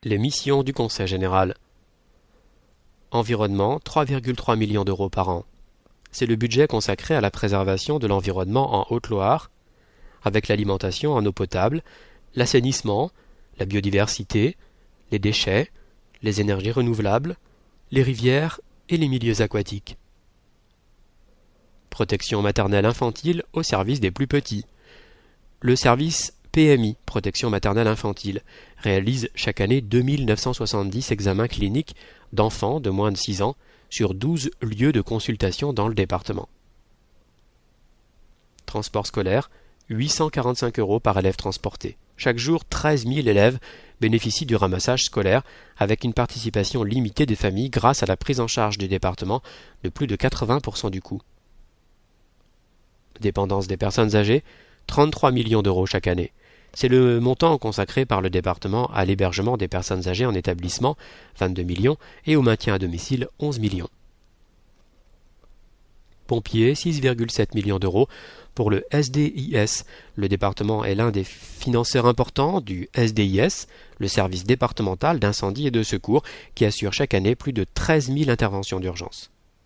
Les missions du Conseil général. Environnement, 3,3 millions d'euros par an. C'est le budget consacré à la préservation de l'environnement en Haute-Loire, avec l'alimentation en eau potable, l'assainissement, la biodiversité, les déchets, les énergies renouvelables, les rivières et les milieux aquatiques. Protection maternelle infantile au service des plus petits. Le service PMI, protection maternelle infantile, réalise chaque année 2970 examens cliniques d'enfants de moins de 6 ans sur 12 lieux de consultation dans le département. Transport scolaire, 845 € par élève transporté. Chaque jour, 13 000 élèves bénéficient du ramassage scolaire avec une participation limitée des familles grâce à la prise en charge du département de plus de 80% du coût. Dépendance des personnes âgées, 33 millions d'euros chaque année. C'est le montant consacré par le département à l'hébergement des personnes âgées en établissement, 22 millions, et au maintien à domicile, 11 millions. Pompiers, 6,7 millions d'euros pour le SDIS. Le département est l'un des financeurs importants du SDIS, le service départemental d'incendie et de secours, qui assure chaque année plus de 13 000 interventions d'urgence.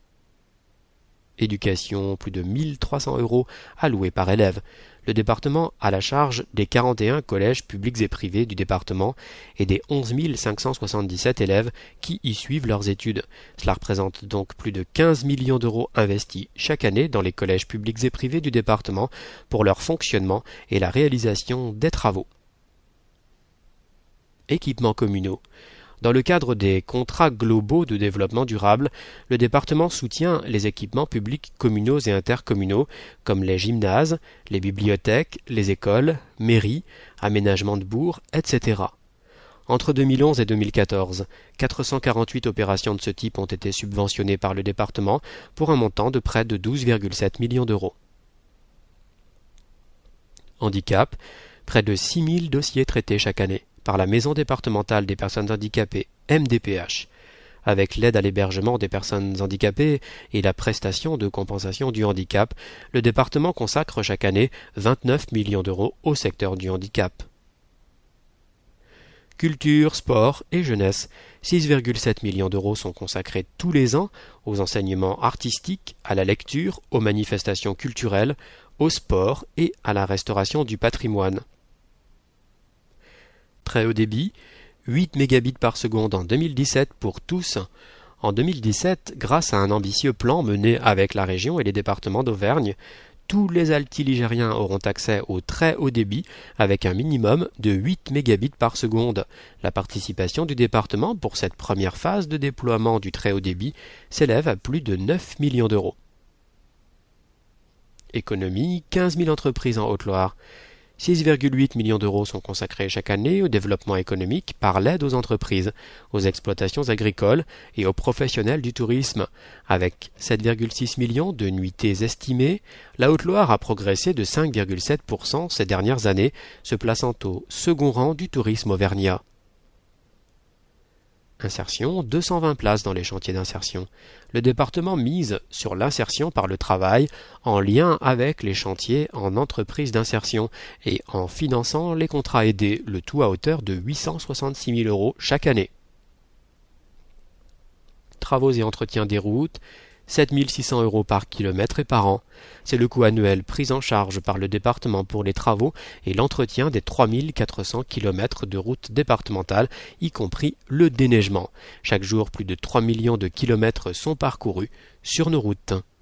Éducation, plus de 1 300 € alloués par élève. Le département a la charge des 41 collèges publics et privés du département et des 11 577 élèves qui y suivent leurs études. Cela représente donc plus de 15 millions d'euros investis chaque année dans les collèges publics et privés du département pour leur fonctionnement et la réalisation des travaux. Équipements communaux. Dans le cadre des contrats globaux de développement durable, le département soutient les équipements publics communaux et intercommunaux comme les gymnases, les bibliothèques, les écoles, mairies, aménagements de bourgs, etc. Entre 2011 et 2014, 448 opérations de ce type ont été subventionnées par le département pour un montant de près de 12,7 millions d'euros. Handicap, près de 6 000 dossiers traités chaque année par la Maison départementale des personnes handicapées, MDPH, avec l'aide à l'hébergement des personnes handicapées et la prestation de compensation du handicap, le département consacre chaque année 29 millions d'euros au secteur du handicap. Culture, sport et jeunesse, 6,7 millions d'euros sont consacrés tous les ans aux enseignements artistiques, à la lecture, aux manifestations culturelles, au sport et à la restauration du patrimoine. Très haut débit, 8 mégabits par seconde en 2017 pour tous. En 2017, grâce à un ambitieux plan mené avec la région et les départements d'Auvergne, tous les altiligériens auront accès au très haut débit avec un minimum de 8 mégabits par seconde. La participation du département pour cette première phase de déploiement du très haut débit s'élève à plus de 9 millions d'euros. Économie, 15 000 entreprises en Haute-Loire. 6,8 millions d'euros sont consacrés chaque année au développement économique par l'aide aux entreprises, aux exploitations agricoles et aux professionnels du tourisme. Avec 7,6 millions de nuitées estimées, la Haute-Loire a progressé de 5,7% ces dernières années, se plaçant au second rang du tourisme auvergnat. Insertion, 220 places dans les chantiers d'insertion. Le département mise sur l'insertion par le travail en lien avec les chantiers en entreprise d'insertion et en finançant les contrats aidés, le tout à hauteur de 866 000 € chaque année. Travaux et entretiens des routes, 7 600 € par kilomètre et par an. C'est le coût annuel pris en charge par le département pour les travaux et l'entretien des 3 400 km de routes départementales, y compris le déneigement. Chaque jour, plus de 3 millions de kilomètres sont parcourus sur nos routes.